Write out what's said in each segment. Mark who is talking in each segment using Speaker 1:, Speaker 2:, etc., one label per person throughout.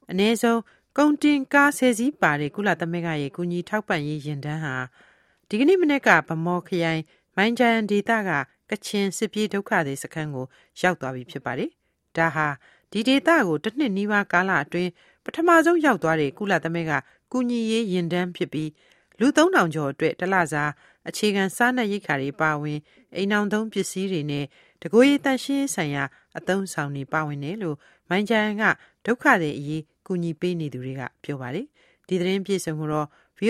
Speaker 1: အနည်းဆုံးကုန်တင်ကားဆယ်စီးပါတဲ့ကုလသမဂ္ဂရဲ့ကူညီထောက်ပံ့ရေးယာဉ်တန်းဟာဒီကနေ့မနေ့ကဗမော်ခရိုင်မိုင်းဂျန်ဒေသကကချင်စစ်ပြေးဒုက္ခသည်စခန်းကိုရောက်သွားပြီဖြစ်ပါတယ်။ဒါဟာဒီဒေသကိုတစ်နှစ်နီးပါးကာလအတွင်းပထမဆုံးရောက်သွားတဲ့ကုလသမဂ္ဂကူညီရေးယာဉ်တန်းဖြစ်ပြီးလူ3000ကျော်အတွက်တလစာအခြေခံစားနပ်ရိက္ခာတွေပါဝင်အိမ်အောင်သုံးပစ္စည်းတွေနဲ့တကိုယ်ရည်တန်ရှင်းဆိုင်ရာအသုံးဆောင်တွေပါဝင်တယ်လို့မိုင်းဂျန်ကဒုက္ခသည်အရေးကူညီပေးနေသူတွေကပြောပါတယ်။ဒီသတင်းပြည့်စုံကိုတော့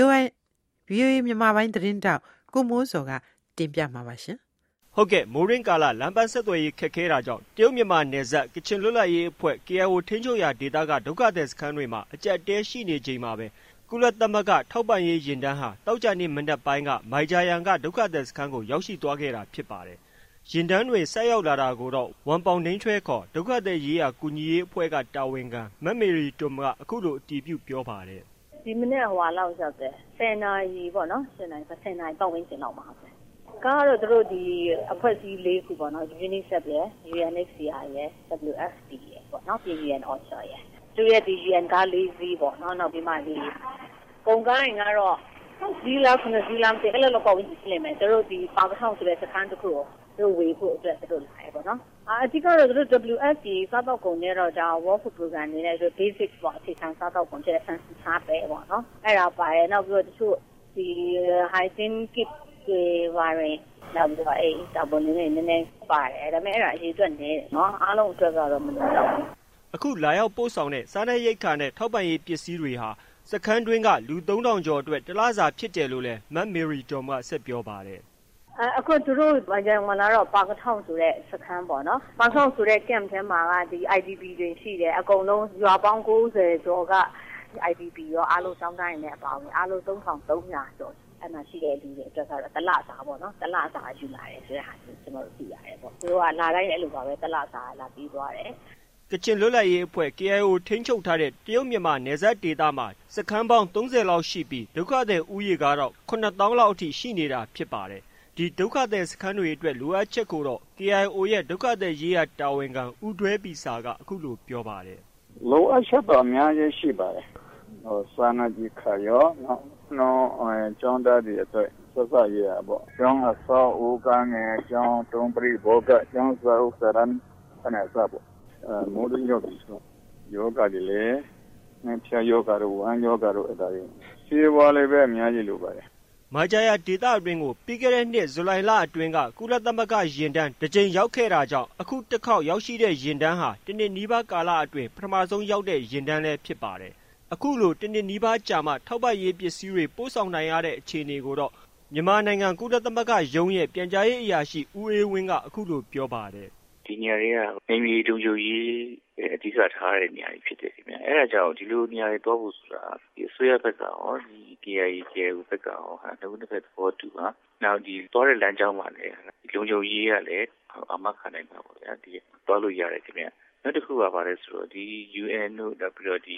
Speaker 1: VOA မြန်မာပိုင်းသတင်းတောက်ကိုမိုးစောကတင်ပြမှာပါရှင်
Speaker 2: ။ဟုတ်ကဲ့မိုးရင်းကာလလမ်းပန်းဆက်သွယ်ရေးခက်ခဲတာကြောင့်တရုတ်မြန်မာနယ်စပ်ကချင်လွတ်လပ်ရေးအဖွဲ့ KIO ထိန်းချုပ်ရာဒေသကဒုက္ခသည်စခန်းတွေမှာအကြက်တဲရှိနေချိန်မှာပဲကုလသမဂ္ဂထောက်ပံ့ရေးယာဉ်တန်းဟာတောက်ကြနေ့မနက်ပိုင်းကမိုင်ဂျာယန်ကဒုက္ခသည်စခန်းကိုရောက်ရှိသွားခဲ့တာဖြစ်ပါတယ်။ယာဉ်တန်းတွေဆက်ရောက်လာတာကိုတော့ဝမ်ပေါင်နှင်းချွဲခေါ်ဒုက္ခသည်ရေးရာကူညီရေးအဖွဲ့ကတာဝန်ခံမက်မေရီတွမ်ကအခုလိုအတည်ပြုပြောပါတယ်
Speaker 3: ။ဒီမနေ့ဟွာလောက်ရောက်တယ်10နာရီပေါ့နော်10နာရီပတ်ဝန်းကျင်လောက်မှာဟုတ်တယ်။ကားတော့တို့ဒီအဖွဲ့အစည်း၄ခုပေါ့နော် UNICEF ရယ် UNHCR ရယ် WFP ရယ်ပေါ့နော် UN OCHA ရယ်သူရဲ့ဒီ UN ကား၄စီးပေါ့နော်နောက်ပြီးမှဒီကုန်ကားရင်ကတော့ဒီလောက်9စီးလောက်တည်းအဲ့လိုပတ်ဝန်းကျင်ပြင်မယ်တို့ဒီပါပထောင်ဆိုတဲ့စခန်းတစ်ခုကိုတို့ဝေဖို့အတွက်တို့လာရပေါ့နော်အဓိကတော့တို့ WFP စားတော့ကုန်နဲ့တော့ဒါ World Food Program နေနဲ့တို့ basic ပေါ့အခြေခံစားတော့ကုန်ကျတဲ့ဆန်စားပဲပေါ့နော်အဲ့ဒါပါတယ်နောက်ပြီးတော့တချို့ဒီ hygiene kit တွေပါရင်နောက်ပြီးတော့အဲ့တာပေါ်နေနည်းနည်းပါတယ်ဒါပေမဲ့အဲ့ဒါအရေးအတွက်နေတယ်နော်အားလုံးအတွက်ကတော့မလို့တော့
Speaker 2: အခုလာရောက်ပို့ဆောင်တဲ့စားနပ်ရိက္ခာနဲ့ထောက်ပံ့ရေးပစ္စည်းတွေဟာစခန်းတွင်းကလူ3000ကျော်အတွက်တလစာဖြစ်တယ်လို့လည်းမက်မေရီတော်ကဆက်ပြောပါတယ်
Speaker 3: အခုသူတို့ဘာကြောင့်မလာတော့ပါကထောင်ဆိုတဲ့စခန်းပေါ့နော်ပါကထောင်ဆိုတဲ့ camp ထဲမှာကဒီ IDP တွေရှိတယ်အကုန်လုံးရွာပေါင်း90ကျော်က IDP ရောအားလုံးစောင်းတိုင်းနဲ့အပါဝင်အားလုံး3300ကျော်အဲ့မှာရှိတဲ့လူတွေအတွက်ကတော့တလစာပေါ့နော်တလစာယူလာတယ်ဆိုတဲ့ဟာကျွန်တော်တို့သိရတယ်ပေါ့သူတို့ကလာတိုင်းအဲ့လိုပါပဲတလစာလာပြီးသွားတယ်
Speaker 2: ကချင်လွတ်လပ်ရေးအဖွဲ့ KIO ထိန်းချုပ်ထားတဲ့တရုတ်မြန်မာနယ်စပ်ဒေသမှာစခန်းပေါင်း30လောက်ရှိပြီးဒုက္ခသည်ဦးရေကတော့9000လောက်အထိရှိနေတာဖြစ်ပါတယ်။ဒီဒုက္ခသည်စခန်းတွေအတွက်လိုအပ်ချက်ကိုတော့ KIO ရဲ့ဒုက္ခသည်ရေးရာတာဝန်ခံဦးတွဲပီစာကအခုလိုပြောပါတယ်
Speaker 4: ။လိုအပ်ချက်တော့အများကြီးရှိပါတယ်။စာနာကြီးခါရောနော်ကျောင်းသားတွေအတွက်ဆက်စပ်ရပေါ့။ကျောင်းအစောဦးကငယ်ကျောင်းတုံးပရိဘောကကျောင်းစာဥစရန်အနေစပ်ပေါ့မိုးရင်းရောက်ပြီဆိုယောဂတွေလည်းဖြာယောဂတို့ဝမ်းယောဂတို့အဲ့ဒါတွေရှင်းပွားလေးပဲအများကြီးလိုပါတယ်
Speaker 2: မိုင်ဂျာယာဒေသအတွင်းကိုပြီးခဲ့တဲ့နှစ်ဇူလိုင်လအတွင်းကကုလသမဂ္ဂယာဉ်တန်းတစ်ကြိမ်ရောက်ခဲ့တာကြောင့်အခုတစ်ခေါက်ရောက်ရှိတဲ့ယာဉ်တန်းဟာတနှစ်နီးပါးကာလအတွင်းပထမဆုံးရောက်တဲ့ယာဉ်တန်းလည်းဖြစ်ပါတယ်အခုလိုတနှစ်နီးပါးကြာမှထောက်ပံ့ရေးပစ္စည်းတွေပို့ဆောင်နိုင်ရတဲ့အခြေအနေကိုတော့မြန်မာနိုင်ငံကုလသမဂ္ဂရုံးရဲ့ပြန်ကြားရေးအရာရှိဦးအေးဝင်းကအခုလိုပြောပါတယ်
Speaker 5: ဒီနေရာတွေကမိမိတုံကြရေးအဓိကထားတဲ့နေရာတွေဖြစ်တယ်ခင်ဗျ။အဲဒါကြောင့်ဒီလိုနေရာတွေတွားဖို့ဆိုတာဒီအစိုးရဘက်ကရောဒီ KIO ဘက်ကရောနှစ်ဖက်သဘောတူပါ။နောက်ဒီတွားတဲ့လမ်းကြောင်းမှာလည်းလုံခြုံရေးကလည်းအမခံနိုင်ပါပေါ့ဗျာ။ဒီတွားလို့ရတယ်ခင်ဗျ။နောက်တစ်ခုကပါလဲဆိုတော့ဒီ UN တို့နောက်ပြီးတော့ဒီ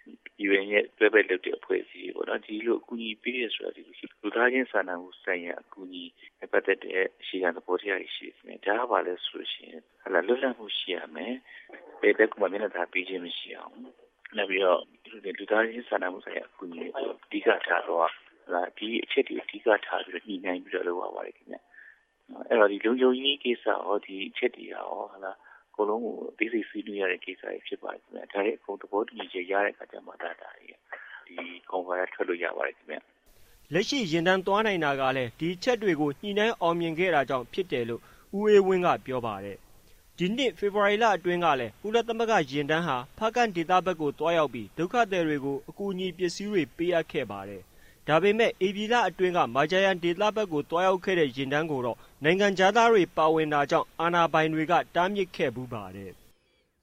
Speaker 5: UN ရဲ့တွဲဘက်လုပ်တဲ့အဖွဲ့အစည်းပေါ့နော်ဒီလိုအကူအညီပေးရဆိုတာဒီလူသားချင်းစာနာမှုဆိုင်ရာအကူအညီပတ်သက်တဲ့အခြေခံသဘောတရားရှိတယ်။ဒါကပါလဲဆိုလို့ရှိရင်လွတ်လပ်မှုရှိရမယ်။ဘယ်ဘက်ကမှမျက်နှာသာပေးခြင်းမရှိအောင်။နောက်ပြီးတော့လူသားချင်းစာနာမှုဆိုင်ရာအကူအညီကိုအဓိကထားတော့ဒီအချက်တွေအဓိကထားပြီးညှိနှိုင်းပြီးတော့လုပ်ရပါတယ်ခင်ဗျ။အဲ့တော့ဒီလုံခြုံရေးကိစ္စရောဒီအချက်တွေရောအကုန်လုံးကိုသိသိဆွေးနွေးရတဲ့ကိစ္စတွေဖြစ်ပါတယ်ခင်ဗျ။ဒါတွေအကုန်သဘောတူညီချက်ရတဲ့အခါကျမှဒါတွေဒီကွန်ဖရင့်ထွက်လို့ရပါတယ်ခင်ဗျ
Speaker 2: ။လက်ရှိရင်တန်းသွားနိုင်တာကလည်းဒီချက်တွေကိုညှိနှိုင်းအောင်မြင်ခဲ့တာကြောင့်ဖြစ်တယ်လို့ဦးအေးဝင်းကပြောပါတယ်။ဒီနှစ်ဖေဖော်ဝါရီလအတွင်းကလည်းကုလသမဂ္ဂယာဉ်တန်းဟာဖားကန့်ဒေသဘက်ကိုတွားရောက်ပြီးဒုက္ခသည်တွေကိုအကူအညီပစ္စည်းတွေပေးအပ်ခဲ့ပါတယ်။ဒါပေမဲ့ဧပြီလအတွင်းကမာဂျာယန်ဒေသဘက်ကိုတွားရောက်ခဲ့တဲ့ယာဉ်တန်းကိုတော့နိုင်ငံခြားသားတွေပါဝင်တာကြောင့်အာဏာပိုင်တွေကတားမြစ်ခဲ့ပူးပါတယ်။